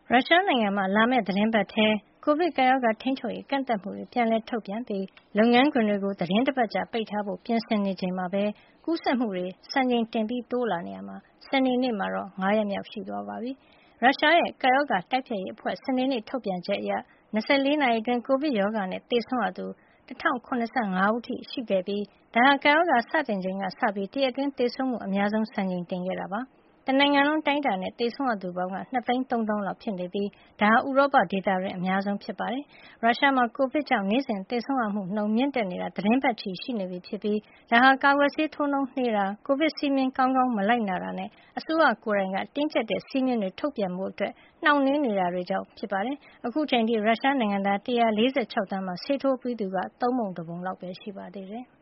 ရုရှားနိုင်ငံမှာ လာမယ့်သီတင်းပတ်ထဲ ကိုဗစ်ကပ်ရောဂါ ထိန်းချုပ်ရေး ကန့်သတ်မှုတွေ ပြန်လည်ထုတ်ပြန်ပြီး လုပ်ငန်းခွင်တွေကို သီတင်းတပတ်ကြာ ပိတ်ထားဖို့ ပြင်ဆင်နေချိန်မှာပဲ ကူးစက်မှုတွေ စံချိန်တင်တိုးလာနေရာမှာ စနေနေ့မှာတော့ ၅ ရက်မြောက်ရှိသွားပါပြီ။ ရုရှားရဲ့ ကပ်ရောဂါတိုက်ဖျက်ရေးအဖွဲ့ စနေနေ့ ထုတ်ပြန်ချက်အရ ၂၄ နာရီအတွင်း ကိုဗစ်ရောဂါနဲ့ သေဆုံးရသူ ၁,၀၇၅ ဦးအထိ ရှိခဲ့ပြီး ဒါဟာ ကပ်ရောဂါစတင်ချိန်ကစပြီး တရက်အတွင်း သေဆုံးမှု အများဆုံး စံချိန်တင်ခဲ့တာပါ။ တနိုင်ငံလုံး အတိုင်းအတာနဲ့ သေဆုံးရသူပေါင်းက ၂၃၀,၀၀၀ လောက်ဖြစ်နေပြီး ဒါဟာ ဥရောပဒေသတွင်း အများဆုံးဖြစ်ပါတယ်။ ရုရှားမှာ ကိုဗစ်ကြောင့် နေ့စဉ်သေဆုံးရမှုနှုန်း မြင့်တက်နေတာ သီတင်းပတ်ချီရှိနေပြီဖြစ်ပြီး ဒါဟာ ကာကွယ်ဆေးထိုးနှုန်းနှေးတာ၊ ကိုဗစ်စည်းမျဉ်း ကောင်းကောင်း မလိုက်နာတာနဲ့ အစိုးရကိုယ်တိုင်က တင်းကျပ်တဲ့ စည်းမျဉ်းတွေ ထုတ်ပြန်ဖို့ နှောင့်နှေးနေတာတွေကြောင့် ဖြစ်ပါတယ်။ အခုချိန်အထိ ရုရှားနိုင်ငံသား ၁၄၆ သန်းမှာ ဆေးထိုးပြီးသူက ၃ ပုံ ၁ ပုံလောက်ပဲ ရှိပါသေးတယ်။